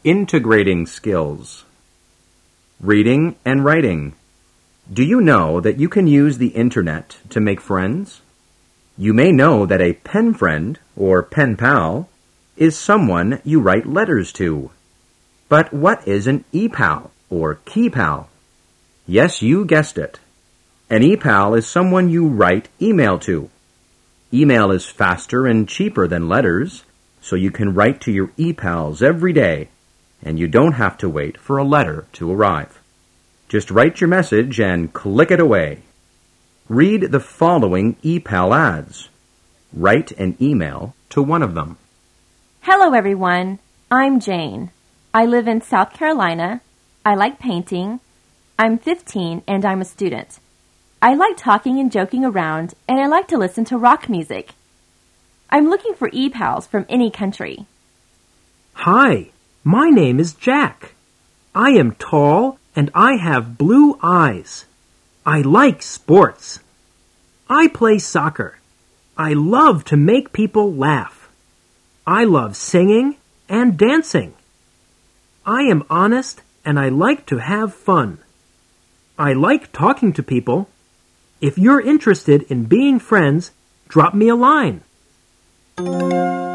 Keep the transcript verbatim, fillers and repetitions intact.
Integrating skills. Reading and writing. Do you know that you can use the internet to make friends? You may know that a pen friend, or pen pal, is someone you write letters to. But what is an e-pal, or key pal? Yes, you guessed it. An e-pal is someone you write email to. Email is faster and cheaper than letters, so you can write to your e-pals every day, and you don't have to wait for a letter to arrive. Just write your message and click it away. Read the following e-pal ads. Write an email to one of them. Hello, everyone. I'm Jane. I live in South Carolina. I like painting. I'm fifteen and I'm a student. I like talking and joking around, and I like to listen to rock music. I'm looking for e-pals from any country. Hi, my name is Jack. I am tall and I have blue eyes. I like sports. I play soccer. I love to make people laugh. I love singing and dancing. I am honest and I like to have fun. I like talking to people. If you're interested in being friends, drop me a line.